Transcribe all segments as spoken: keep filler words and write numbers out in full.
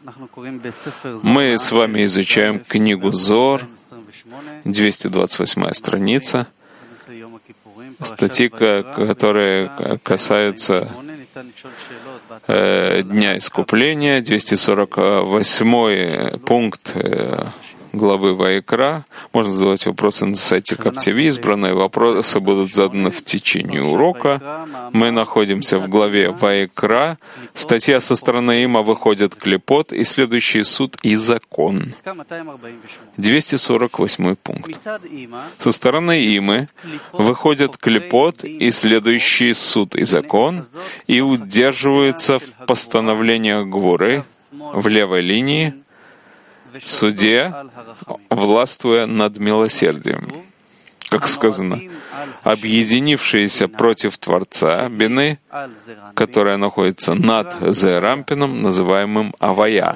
Мы с вами изучаем книгу Зоар, двести двадцать восьмая страница, статьи, которые касаются э, Дня Искупления, двести сорок восьмой пункт э, главы Ваикра. Можно задавать вопросы на сайте Каптиви. Избранные вопросы будут заданы в течение урока. Мы находимся в главе Ваикра. Статья со стороны Има выходит клипот, и следующий суд и закон. двести сорок восьмой пункт. Со стороны Имы выходит клипот, и следующий суд и закон, и удерживается в постановлениях Гворы в левой линии, судья, властвуя над милосердием. Как сказано, объединившиеся против Творца Бины, которая находится над Зерампином, называемым Авая.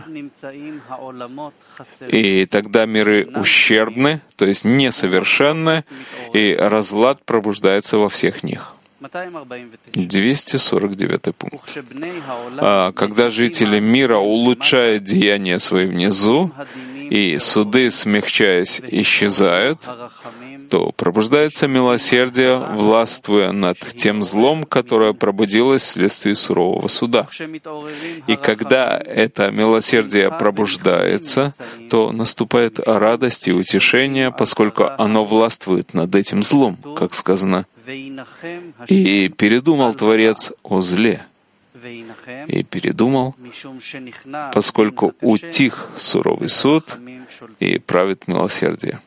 И тогда миры ущербны, то есть несовершенны, и разлад пробуждается во всех них. двести сорок девятый пункт. А когда жители мира улучшают деяния свои внизу, и суды, смягчаясь, исчезают, то пробуждается милосердие, властвуя над тем злом, которое пробудилось вследствие сурового суда. И когда это милосердие пробуждается, то наступает радость и утешение, поскольку оно властвует над этим злом, как сказано, «И передумал Творец о зле». И передумал, поскольку утих суровый суд и правит милосердие.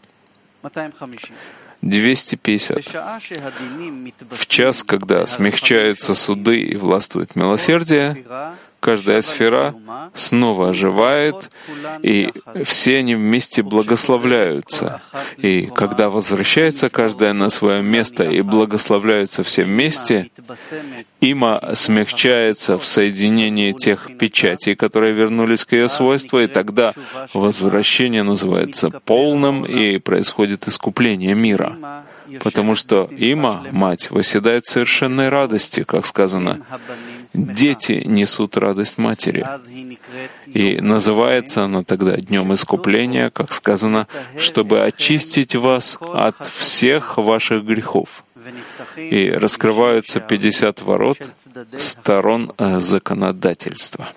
двести пятьдесят. В час, когда смягчаются суды и властвует милосердие, каждая сфера снова оживает, и все они вместе благословляются. И когда возвращается каждая на свое место и благословляются все вместе, Има смягчается в соединении тех печатей, которые вернулись к ее свойству, и тогда возвращение называется полным, и происходит искупление мира. Потому что Има, мать, восседает в совершенной радости, как сказано, «Дети несут радость матери». И называется она тогда Днем Искупления, как сказано, чтобы очистить вас от всех ваших грехов. И раскрываются пятьдесят ворот сторон законодательства.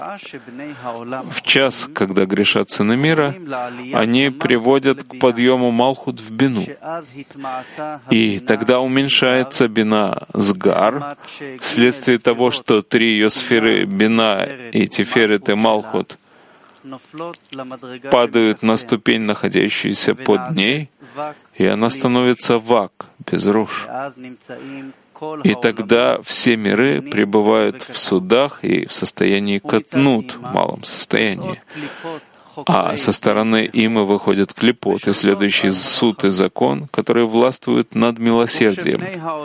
В час, когда грешат сыны мира, они приводят к подъему Малхут в Бину. И тогда уменьшается Бина Сгар, вследствие того, что три ее сферы Бина и Тиферет и Малхут падают на ступень, находящуюся под ней, и она становится вак, без руш. И тогда все миры пребывают в судах и в состоянии катнут, в малом состоянии. А со стороны Имы выходит клипот, и следующий суд и закон, которые властвуют над милосердием.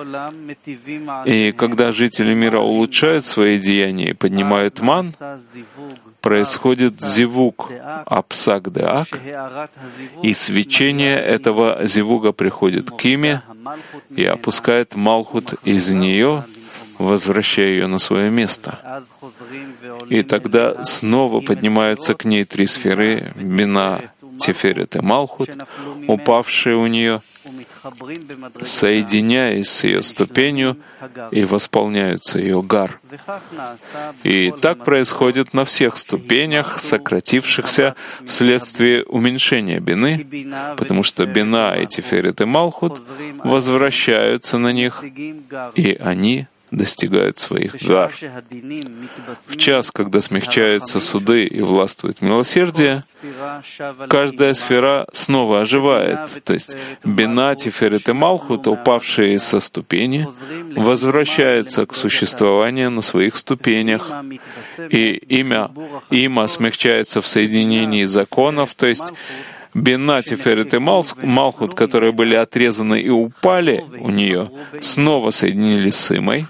И когда жители мира улучшают свои деяния и поднимают ман, происходит зивуг апсак-деак, и свечение этого зивуга приходит к Име и опускает Малхут из нее, возвращая ее на свое место. И тогда снова поднимаются к ней три сферы — Бина, Тиферет и Малхут, упавшие у нее, соединяясь с ее ступенью, и восполняются ее гар. И так происходит на всех ступенях, сократившихся вследствие уменьшения Бины, потому что Бина и Тиферет и Малхут возвращаются на них, и они достигают своих гар. В час, когда смягчаются суды и властвует милосердие, каждая сфера снова оживает, то есть Бина, Тиферет и Малхут, упавшие со ступени, возвращаются к существованию на своих ступенях, и имя Има смягчается в соединении законов, то есть Бина, Тиферет и Малхут, которые были отрезаны и упали у нее, снова соединились с Имой,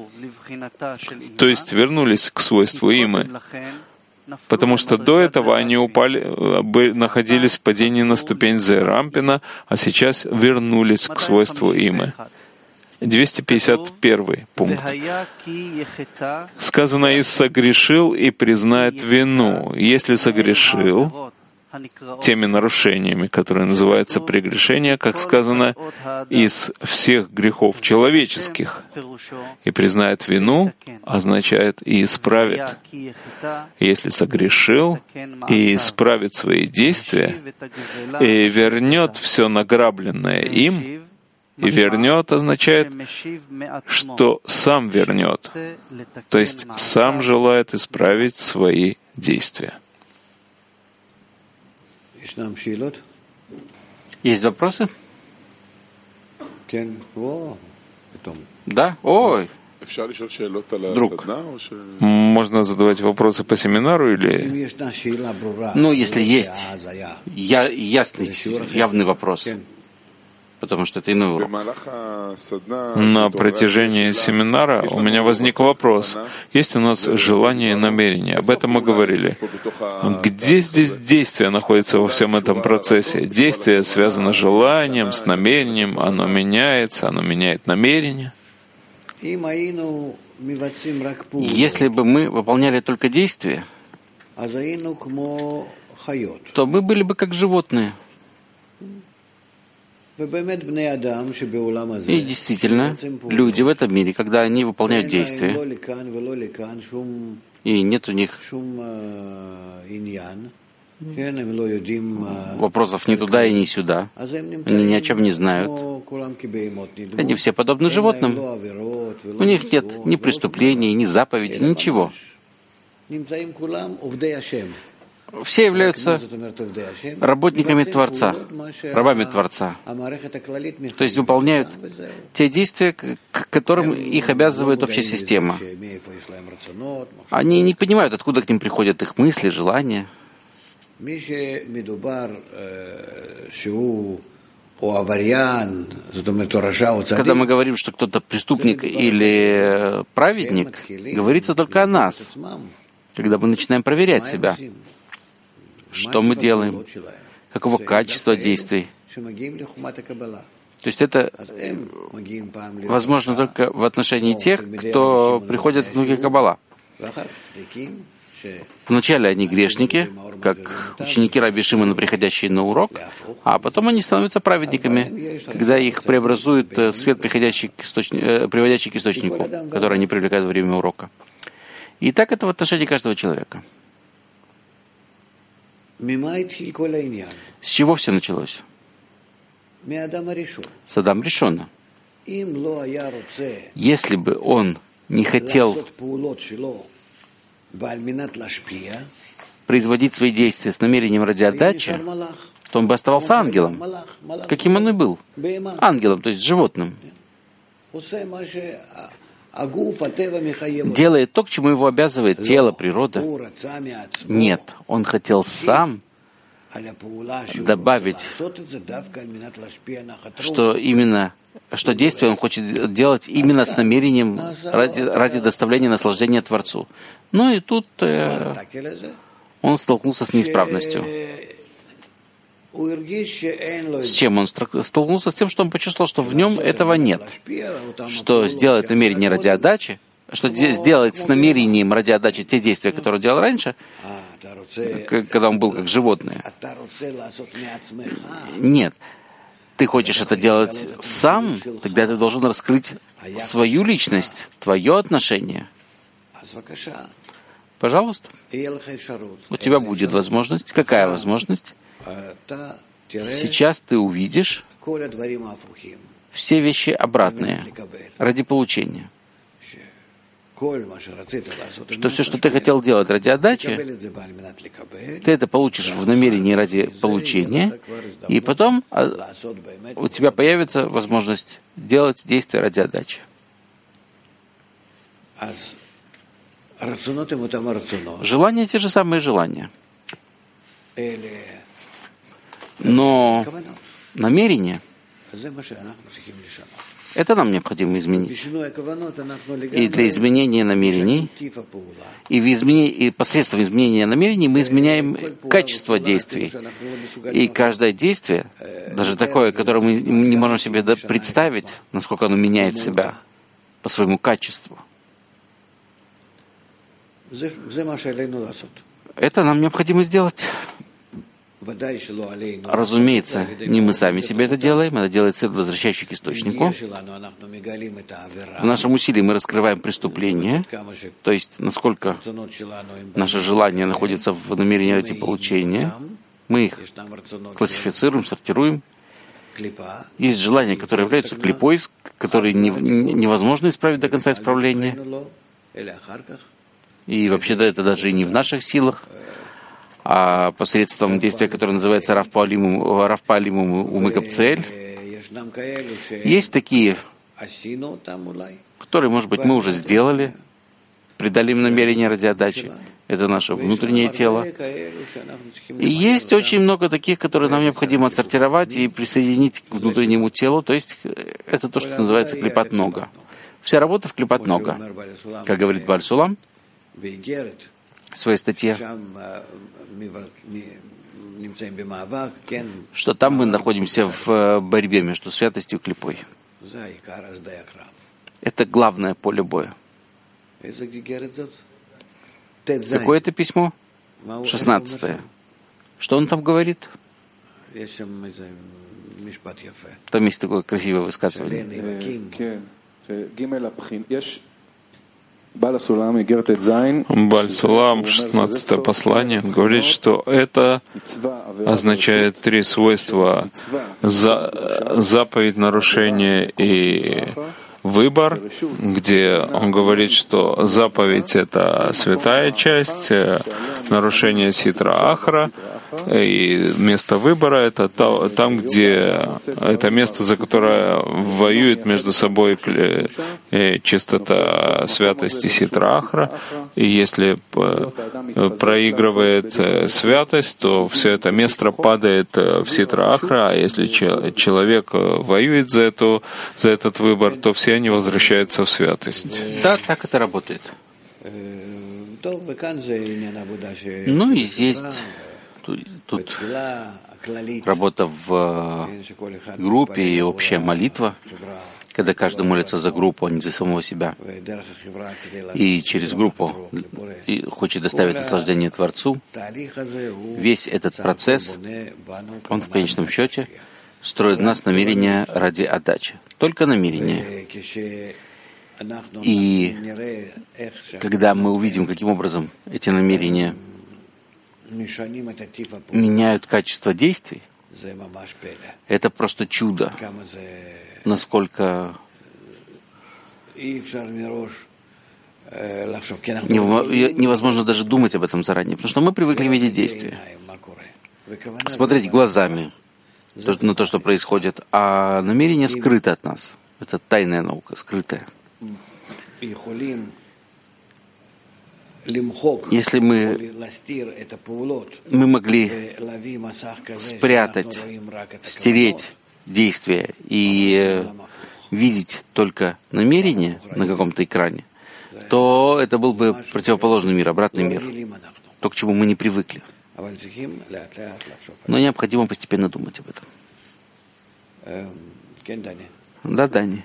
то есть вернулись к свойству Имы, потому что до этого они упали, находились в падении на ступень Зерампина, а сейчас вернулись к свойству Имы. двести пятьдесят первый пункт. Сказано: «И согрешил, и признает вину». Если согрешил теми нарушениями, которые называются прегрешения, как сказано, из всех грехов человеческих, и признает вину, означает и исправит. Если согрешил и исправит свои действия, и вернет все награбленное им, и вернет означает, что сам вернет, то есть сам желает исправить свои действия. Есть вопросы? Да? Ой! Друг. Можно задавать вопросы по семинару или... Ну, если есть я, ясный, явный вопрос. Потому что это иной урок. На протяжении семинара у меня возник вопрос. Есть у нас желание и намерение. Об этом мы говорили. Где здесь действие находится во всем этом процессе? Действие связано с желанием, с намерением. Оно меняется, оно меняет намерение. Если бы мы выполняли только действия, то мы были бы как животные. И действительно, люди в этом мире, когда они выполняют действия, и нет у них вопросов ни туда и ни сюда, они ни о чем не знают, они все подобны животным. У них нет ни преступлений, ни заповедей, ничего. Все являются работниками Творца, рабами Творца. То есть выполняют те действия, к которым их обязывает общая система. Они не понимают, откуда к ним приходят их мысли, желания. Когда мы говорим, что кто-то преступник или праведник, говорится только о нас. Когда мы начинаем проверять себя, что мы делаем, каково качество действий. То есть это возможно только в отношении тех, кто приходит в книги Каббала. Вначале они грешники, как ученики Раби Шимона, приходящие на урок, а потом они становятся праведниками, когда их преобразует свет, приходящий к источнику, приводящий к источнику, который они привлекают во время урока. И так это в отношении каждого человека. С чего все началось? С Адама Ришона. Если бы он не хотел производить свои действия с намерением ради отдачи, то он бы оставался ангелом, каким он и был. Ангелом, то есть животным. Делает то, к чему его обязывает тело, природа. Нет, он хотел сам добавить, что именно, что действие он хочет делать именно с намерением ради, ради доставления наслаждения Творцу. Ну и тут э, он столкнулся с неисправностью. С чем он столкнулся? С тем, что он почувствовал, что в нем этого нет. Что сделать намерение ради отдачи, что сделать с намерением ради отдачи те действия, которые он делал раньше, когда он был как животное. Нет. Ты хочешь это делать сам, тогда ты должен раскрыть свою личность, твое отношение. Пожалуйста. У тебя будет возможность. Какая возможность? Сейчас ты увидишь все вещи обратные ради получения. Что все, что ты хотел делать ради отдачи, ты это получишь в намерении ради получения, и потом у тебя появится возможность делать действия ради отдачи. Желания те же самые желания. Но намерение Это нам необходимо изменить. И для изменения намерений, и, в изменении, и посредством изменения намерений мы изменяем качество действий. И каждое действие, даже такое, которое мы не можем себе представить, насколько оно меняет себя по своему качеству, это нам необходимо сделать. Разумеется, не мы сами себе это делаем, это делает свет, возвращающий к источнику. В нашем усилии мы раскрываем преступление, то есть насколько наше желание находится в намерении ради получения, мы их классифицируем, сортируем. Есть желания, которые являются клипой, которые невозможно исправить до конца исправления. И вообще-то это даже и не в наших силах, а посредством действия, которое называется Рафпалимум Умыкапцель. Есть такие, которые, может быть, мы уже сделали, придали им намерение ради отдачи. Это наше внутреннее тело. И есть очень много таких, которые нам необходимо отсортировать и присоединить к внутреннему телу. То есть это то, что называется клипат нога. Вся работа в клипат нога. Как говорит Бааль Сулам в своей статье, что там мы находимся в борьбе между святостью и клипой. Это главное поле боя. Какое это письмо? шестнадцатое. Что он там говорит? Там есть такое красивое высказывание. Бааль Сулам, шестнадцатое послание, говорит, что это означает три свойства: за, заповедь, нарушение и выбор, где он говорит, что заповедь — это святая часть, нарушение — ситра ахра, и место выбора — это там, где это место, за которое воюет между собой чистота, святость и ситра ахра. И если проигрывает святость, то все это место падает в ситра ахра, а если человек воюет за, эту, за этот выбор, то все они возвращаются в святость. Да, так это работает. Ну и здесь тут работа в группе и общая молитва, когда каждый молится за группу, а не за самого себя. И через группу хочет доставить наслаждение Творцу. Весь этот процесс, он в конечном счете строит в нас намерение ради отдачи. Только намерение. И когда мы увидим, каким образом эти намерения меняют качество действий, это просто чудо, насколько невозможно даже думать об этом заранее, потому что мы привыкли видеть действия, смотреть глазами на то, что происходит, а намерение скрыто от нас. Это тайная наука, скрытая. Если мы, мы могли спрятать, стереть действия и видеть только намерение на каком-то экране, то это был бы противоположный мир, обратный мир, то, к чему мы не привыкли. Но необходимо постепенно думать об этом. Да, Дани.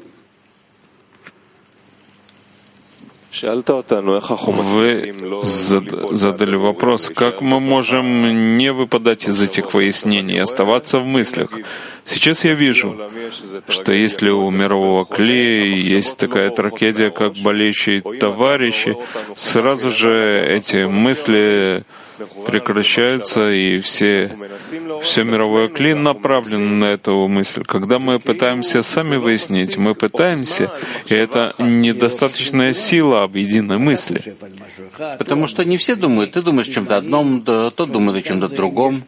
Вы задали вопрос, как мы можем не выпадать из этих выяснений и оставаться в мыслях. Сейчас я вижу, что если у мирового клея есть такая трагедия, как болеющие товарищи, сразу же эти мысли прекращаются, и все, все мировое кли направлено на эту мысль. Когда мы пытаемся сами выяснить, мы пытаемся, и это недостаточная сила об единой мысли. Потому что не все думают. Ты думаешь о чем-то одном, да, тот думает о чем-то другом.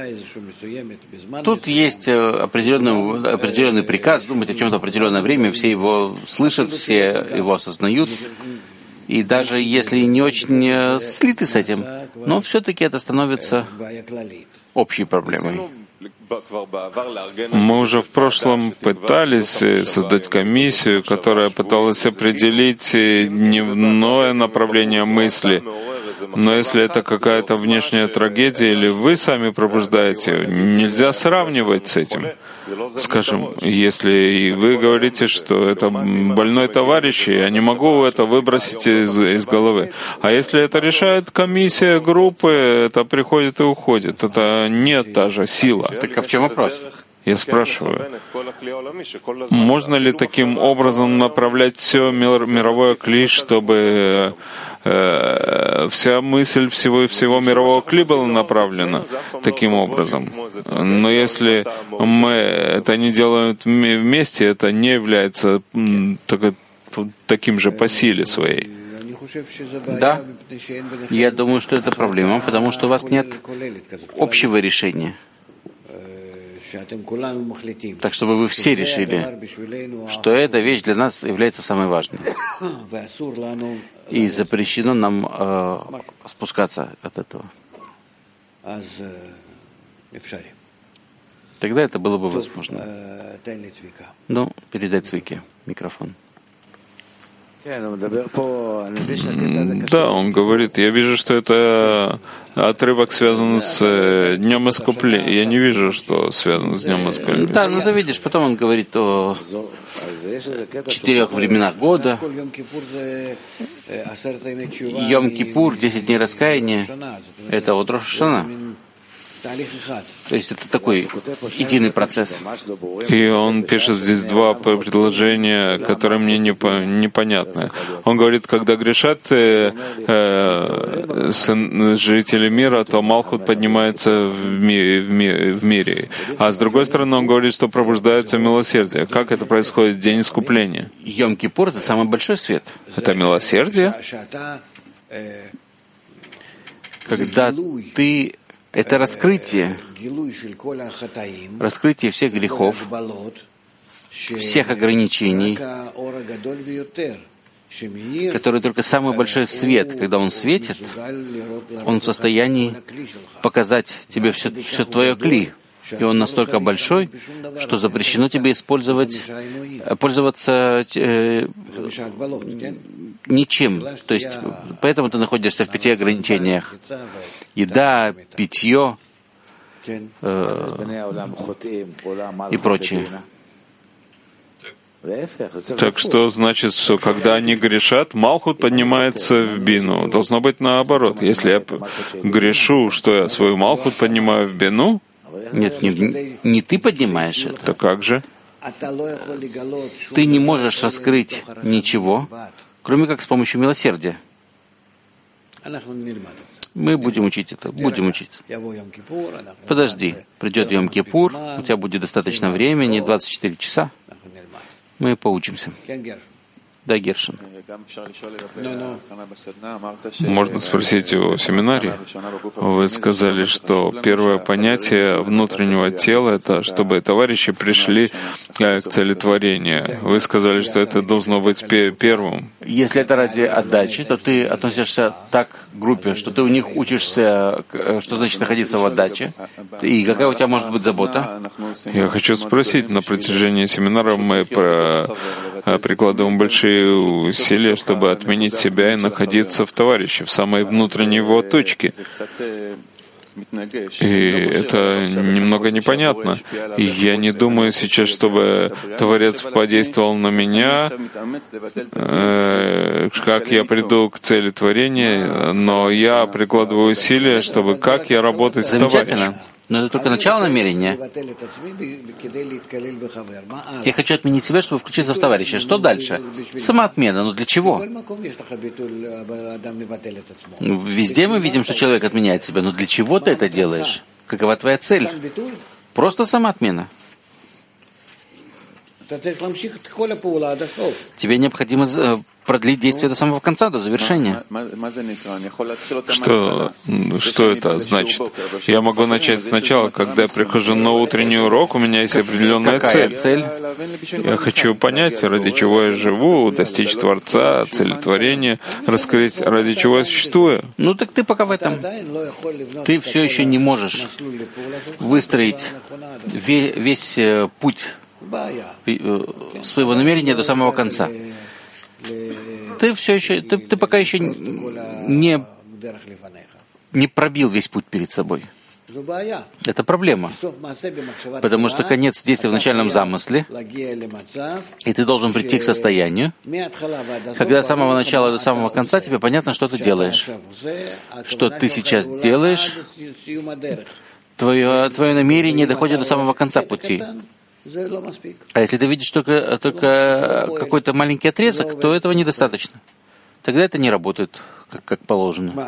Тут есть определенный, определенный приказ думать о чем-то определенное время, все его слышат, все его осознают. И даже если не очень слиты с этим, но все-таки это становится общей проблемой. Мы уже в прошлом пытались создать комиссию, которая пыталась определить дневное направление мысли. Но если это какая-то внешняя трагедия или вы сами пробуждаете, нельзя сравнивать с этим. Скажем, если вы говорите, что это больной товарищ, я не могу это выбросить из, из головы. А если это решает комиссия группы, это приходит и уходит. Это не та же сила. Так а в чем вопрос? Я спрашиваю, можно ли таким образом направлять все мир, мировое кли, чтобы э, вся мысль всего и всего мирового кли была направлена таким образом? Но если мы это не делаем вместе, это не является таким же по силе своей. Да, я думаю, что это проблема, потому что у вас нет общего решения. Так, чтобы вы все решили, что эта вещь для нас является самой важной. И запрещено нам э, спускаться от этого. Тогда это было бы возможно. Ну, передай Цвике микрофон. Да, он говорит, я вижу, что это отрывок связан с Днем Искупления. Я не вижу, что связано с Днем Искупления. Да, ну ты видишь, потом он говорит о четырех временах года. Йом-Кипур, десять дней раскаяния, это вот Рош ха-Шана. То есть это такой единый процесс. И он пишет здесь два предложения, которые мне непонятны. Он говорит, когда грешат э, э, жители мира, то Малхут поднимается в, ми, в, ми, в мире. А с другой стороны, он говорит, что пробуждается милосердие. Как это происходит в день искупления? Йом-Кипур — это самый большой свет. Это милосердие? Когда ты... Это раскрытие, раскрытие всех грехов, всех ограничений, который только самый большой свет, когда он светит, он в состоянии показать тебе все, все твое кли. И он настолько большой, что запрещено тебе использовать, пользоваться э, ничем. То есть, поэтому ты находишься в пяти ограничениях. Еда, питье э, и прочее. Так что значит, что когда они грешат, Малхут поднимается в бину. Должно быть наоборот. Если я грешу, что я свою Малхут поднимаю в бину? Нет, не, не ты поднимаешь это. То как же? Ты не можешь раскрыть ничего, кроме как с помощью милосердия. Мы будем учить это, будем учить. Подожди, придет Йом-Кипур, у тебя будет достаточно времени, двадцать четыре часа. Мы поучимся. Да, Гершин. Можно спросить о семинаре? Вы сказали, что первое понятие внутреннего тела — это чтобы товарищи пришли к цели творения. Вы сказали, что это должно быть первым. Если это ради отдачи, то ты относишься так к группе, что ты у них учишься, что значит находиться в отдаче. И какая у тебя может быть забота? Я хочу спросить, на протяжении семинара мы прикладываем большие усилия, чтобы отменить себя и находиться в товарище, в самой внутренней его точке. И это немного непонятно. И я не думаю сейчас, чтобы Творец подействовал на меня, э, как я приду к цели творения, но я прикладываю усилия, чтобы как я работать с товарищем. Но это только начало намерения. Я хочу отменить себя, чтобы включиться в товарища. Что дальше? Самоотмена. Но для чего? Везде мы видим, что человек отменяет себя. Но для чего ты это делаешь? Какова твоя цель? Просто самоотмена. Тебе необходимо продлить действие до самого конца, до завершения. Что, что это значит? Я могу начать сначала, когда я прихожу на утренний урок, у меня есть определенная Какая цель. цель? Я хочу понять, ради чего я живу, достичь Творца, целетворения, раскрыть, ради чего я существую. Ну так ты пока в этом. Ты все еще не можешь выстроить весь путь своего намерения до самого конца. Ты все еще, ты, ты пока еще не, не пробил весь путь перед собой. Это проблема. Потому что конец действия в начальном замысле, и ты должен прийти к состоянию, когда с самого начала до самого конца тебе понятно, что ты делаешь. Что ты сейчас делаешь, твое, твое намерение доходит до самого конца пути. А если ты видишь только, только какой-то маленький отрезок, то этого недостаточно. Тогда это не работает как, как положено.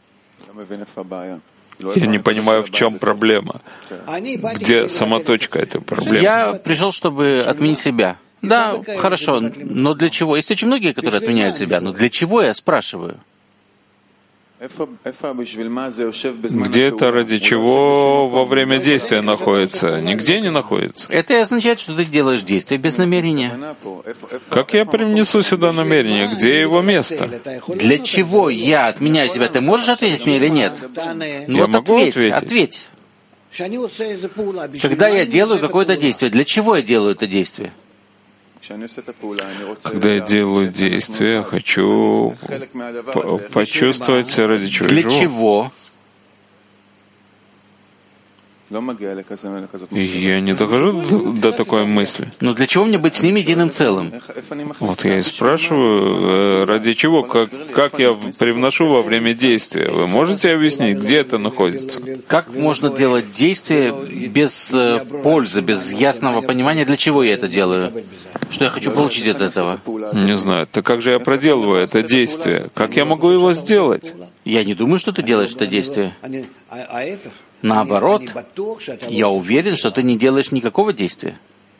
Я не понимаю, в чем проблема. Где сама точка этой проблемы? Я пришел, чтобы отменить себя. Да, хорошо, но для чего? Есть очень многие, которые отменяют себя, но для чего, я спрашиваю? Где это, ради чего во время действия находится? Нигде не находится. Это и означает, что ты делаешь действие без намерения. Как я привнесу сюда намерение? Где его место? Для чего я отменяю себя? Ты можешь ответить мне или нет? Ну я вот могу ответь, ответить. ответь. Когда я делаю какое-то действие, для чего я делаю это действие? Когда я делаю действие, я хочу почувствовать, ради чего Для я живу. чего? Я не дохожу до, до такой мысли. Но для чего мне быть с ними единым целым? Вот я и спрашиваю, ради чего, как, как я привношу во время действия. Вы можете объяснить, где это находится? Как можно делать действие без пользы, без ясного понимания, для чего я это делаю? Что я хочу получить от этого? Не знаю. Так как же я проделываю это действие? Как я могу его сделать? Я не думаю, что ты делаешь это действие. Наоборот, я уверен, что ты не делаешь никакого действия.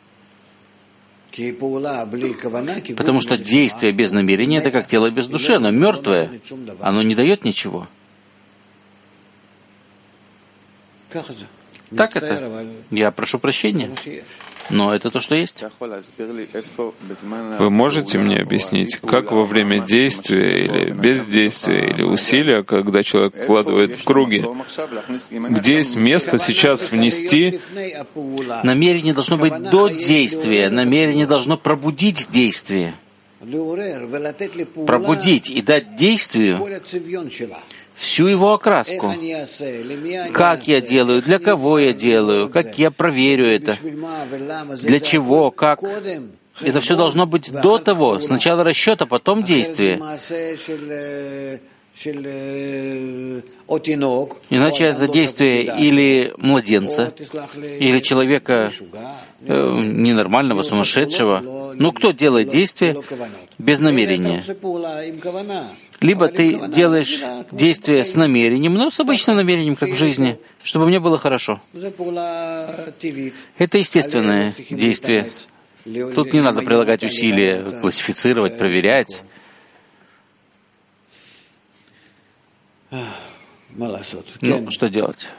Потому что действие без намерения — это как тело без души, оно мертвое, оно не дает ничего. Так это. Я прошу прощения. Но это то, что есть. Вы можете мне объяснить, как во время действия или бездействия или усилия, когда человек вкладывает в круги, где есть место сейчас внести? Намерение должно быть до действия. Намерение должно пробудить действие. Пробудить и дать действию всю его окраску. Как я делаю, для кого я делаю, как я проверю это, для чего, как. Это все должно быть до того, сначала расчет, а потом действие. Иначе это действие или младенца, или человека э, ненормального, сумасшедшего. Ну, кто делает действие без намерения? Либо ты делаешь действие с намерением, но с обычным намерением, как в жизни, чтобы мне было хорошо. Это естественное действие. Тут не надо прилагать усилия, классифицировать, проверять. Ну, что делать?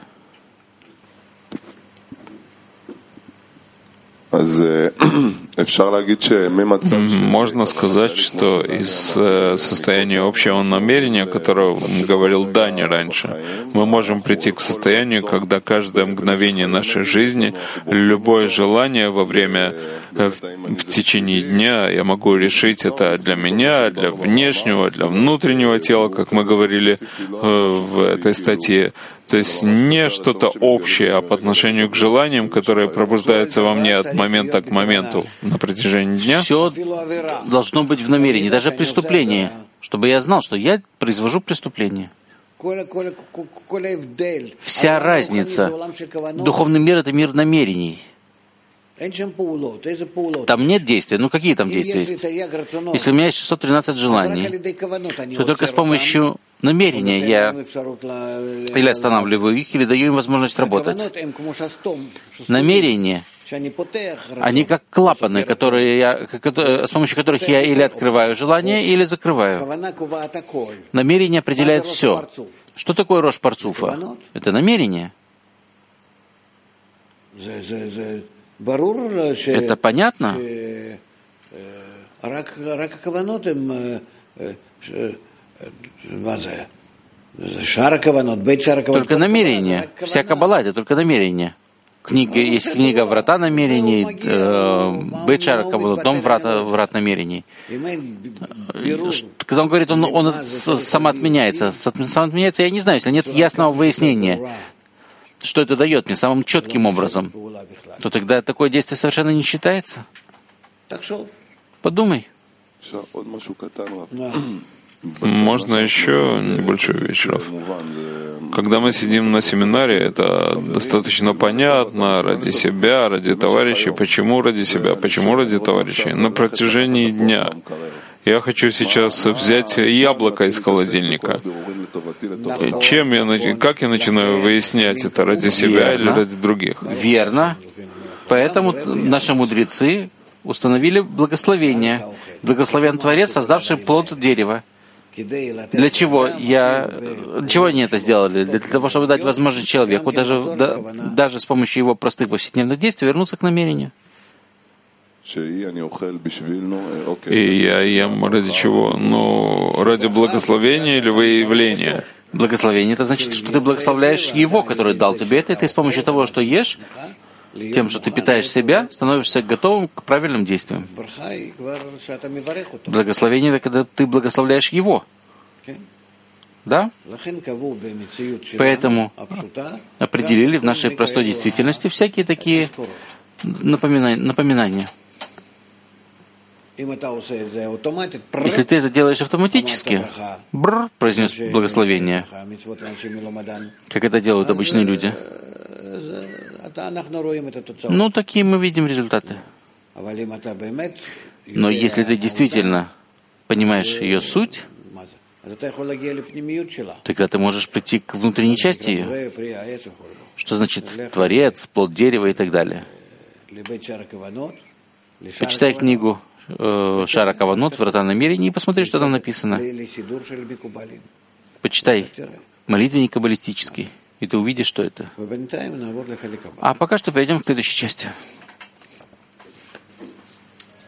Можно сказать, что из состояния общего намерения, о котором говорил Дани раньше, мы можем прийти к состоянию, когда каждое мгновение нашей жизни, любое желание во время, в течение дня, я могу решить это для меня, для внешнего, для внутреннего тела, как мы говорили в этой статье. То есть не что-то общее, а по отношению к желаниям, которые пробуждаются во мне от момента к моменту на протяжении дня. Все должно быть в намерении, даже преступление, чтобы я знал, что я произвожу преступление. Вся разница. Духовный мир — это мир намерений. Там нет действия. Ну какие там действия есть? Если у меня есть шестьсот тринадцать желаний, то только с помощью намерения я или останавливаю их, или даю им возможность работать. Намерение Они как клапаны, которые я, с помощью которых я или открываю желание, или закрываю. Намерение определяет все. Что такое рош парцуфа? Это намерение. Это понятно? Только намерение. Вся каббала — это только намерение. Книга, есть книга «Врата намерений», э, «Бейт Шара Каванот», дом врат, врат намерений. Когда он говорит, он, он самоотменяется. Самоотменяется, я не знаю, если нет ясного выяснения, что это дает мне самым четким образом, то тогда такое действие совершенно не считается. Подумай. Можно еще небольшой вещь, Рав. Когда мы сидим на семинаре, это достаточно понятно, ради себя, ради товарищей. Почему ради себя, почему ради товарищей? На протяжении дня. Я хочу сейчас взять яблоко из холодильника. Чем я, как я начинаю выяснять, это ради себя Верно. или ради других? Верно. Поэтому наши мудрецы установили благословение. Благословен Творец, создавший плод дерева. Для чего я, для чего они это сделали? Для того, чтобы дать возможность человеку, даже, да, даже с помощью его простых повседневных действий, вернуться к намерению. И я ем ради чего? Ну, ради благословения или выявления? Благословение — это значит, что ты благословляешь Его, который дал тебе это, и ты с помощью того, что ешь, тем, что ты питаешь себя, становишься готовым к правильным действиям. Благословение — это когда ты благословляешь Его. Да? Поэтому определили в нашей простой действительности всякие такие напоминания. Если ты это делаешь автоматически, бррр, произнес благословение, как это делают обычные люди, ну, такие мы видим результаты. Но если ты действительно понимаешь ее суть, тогда ты можешь прийти к внутренней части ее. Что значит Творец, плод дерева и так далее. Почитай книгу э, Шара Каванот, «Врата намерений», и посмотри, что там написано. Почитай молитвенник каббалистический, и ты увидишь, что это. А пока что перейдем к следующей части.